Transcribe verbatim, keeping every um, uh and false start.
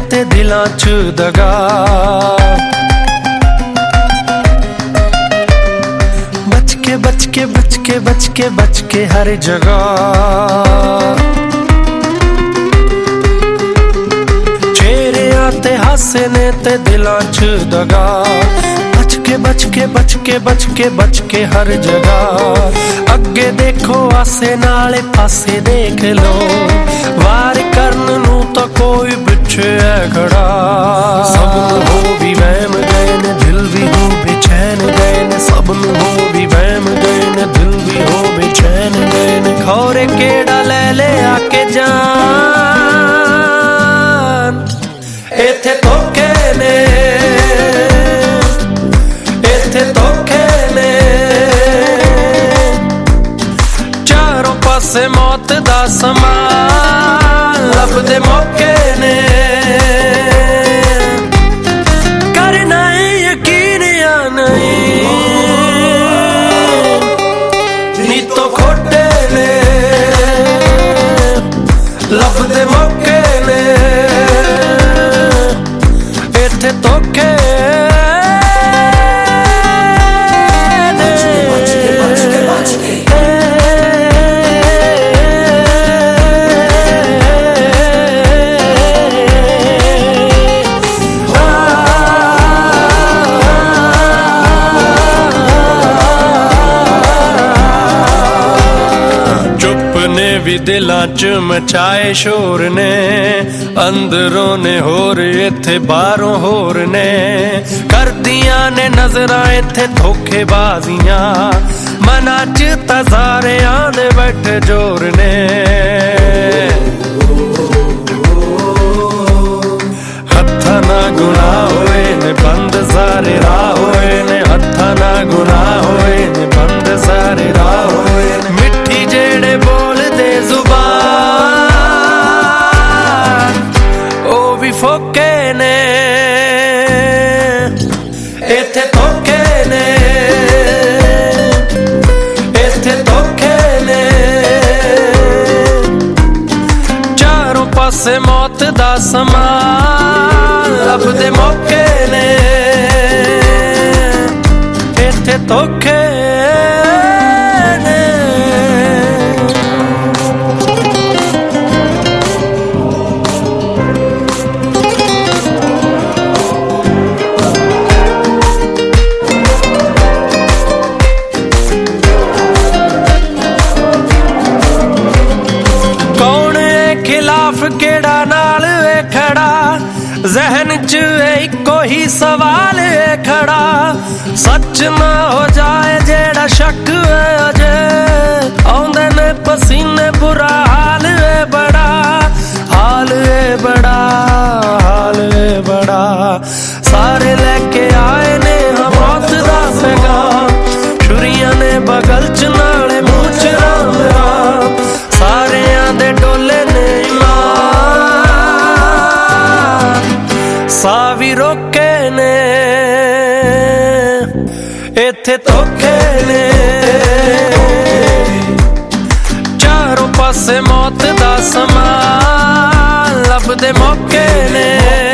ते दिलां च दगा। बच के बच के बच के बच के बच के हर जगह। चेहरियां ते हासे ने ते दिलां च दगा। बच के बच के बच के बच के बच के हर जगह। अगे देखो आसे नाले पासे देख लो, वार करन नू तो कोई पिछे है खड़ा। सब नू हो भी वहम गए ने, दिल भी हो बेचैन गए ने। सब नू हो भी वहम गए ने, दिल भी हो बेचैन गए ने। खौरे केड़ा ले ले आके जान, इत्थे धोखे ने, इत्थे धोखे ने। चारों पासे मौत दा समान लभदे मौके ने। करना है यकीन या नहीं, नी तो खोटे ने लभदे मौके ने। इत्थे धोखे भी दिलां च मचाए शोर ने। अंदरों ने होर इत्थे बाहरों होर ने। करदियां ने नजरां इत्थे धोखेबाजियां, मना च तज़ारियां दे बैठे जोर ने। हत्था ना गुनाह होए ने, बंद सारे राह होए ने। हत्था ना गुनाह होए ने, बंद सारे राह होए ने। मिट्ठी जेड़े बोल दे जुबान, ओ भी फोके ने। इत्थे धोखे ने, इत्थे धोखे ने। चारों पासे मौत दा समान लभदे मौके ने। इत्थे धोखे ने। खिलाफ केड़ा नाल वे खड़ा, जहन च इको ही सवाल है खड़ा। सच ना हो जाए जेड़ा शक है अजे, आउंदे ने पसीने बुरा हाल है बड़ा। हाल है बड़ा, हाल है बड़ा। सारे लेके आए ने हम मौत दा पैगाम, छुरियां ने बगल च नाले मुंह च राम राम। सारेयां दे डोले ने सावी रोके ने। इत्थे धोखे ने, चारों पासे मौत दा समान लभदे मौके ने।